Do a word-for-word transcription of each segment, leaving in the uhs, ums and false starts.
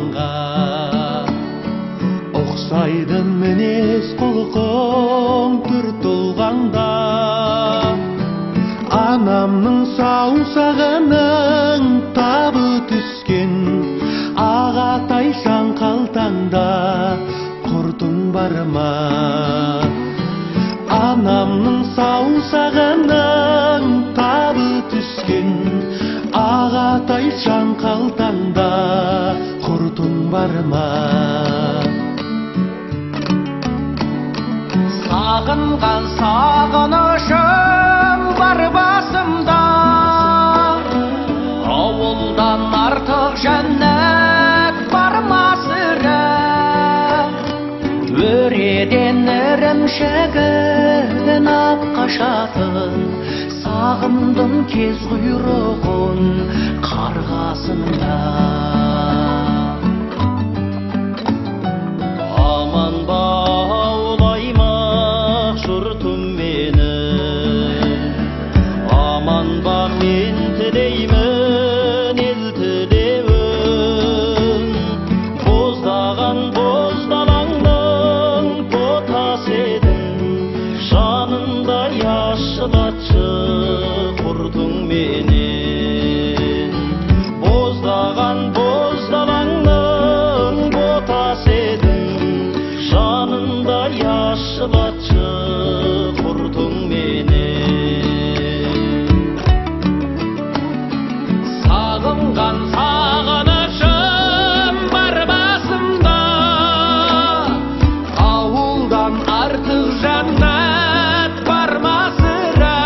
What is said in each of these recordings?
туғанға. Оқсайды мінез құлқың түр тұлғаңда. Анамның саусағының табы түскен, ағатайшаң қалтаңда құртың бар ма? Анамның саусағының табы түскен, ағатайшаң қалтаңда құртың бар ма? Сағынған сағынышым бар басымда, ауылдан артық жәннат бар ма сірә? Өреден ірімшігін ап қашатын, сағындым кез құйрығын қарғасында. Аман ба аулаймақ жұртым менің, аман ба мен тілеймін ел тілеуін. Боздаған боздалаңның ботасы едің, жанында яшылатшы құрдың менен. Боздаған боздалаңның ботасы едің, жанында яшылатшы құрдың менен. Сағынған сағынышым бар басымда, ауылдан артық жәннат бар ма сірә?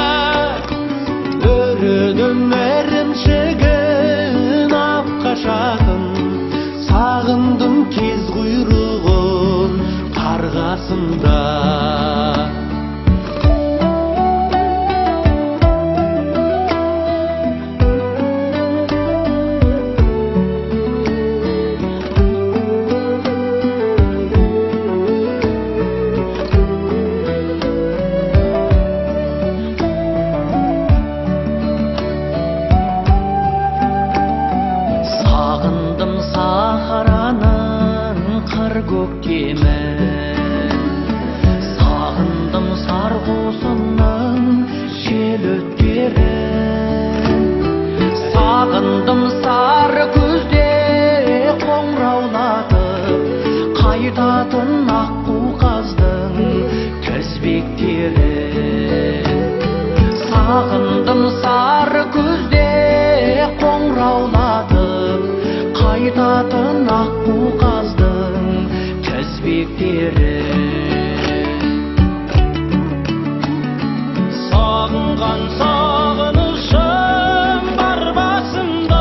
Өреден ірімшігін ап қашатын, сағындым кез құйрығын қарғасында. Сағындым Сахараның қыр көктемін, сағындым сарғусынның жел өткерін. Сағындым сары күзде қоңыраулатып қайтатын аққу қаздың тізбектерін. Сағындым сары күзде қоңыраулатып қайтатын аққу қаздың тізбектерін. Сағынған сағынышым бар басымда,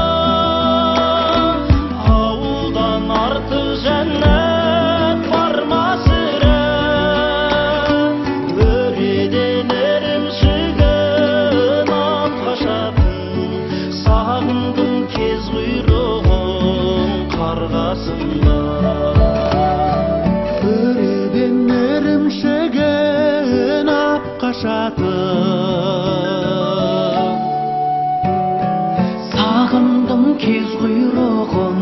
ауылдан артық жәннат бар ма сірә? Өреден ірімшігін ап қашатын, сағындым кез құйрығын қарғасында. Өреден ірімшігін ап қашатын, сағындым кез құйрығын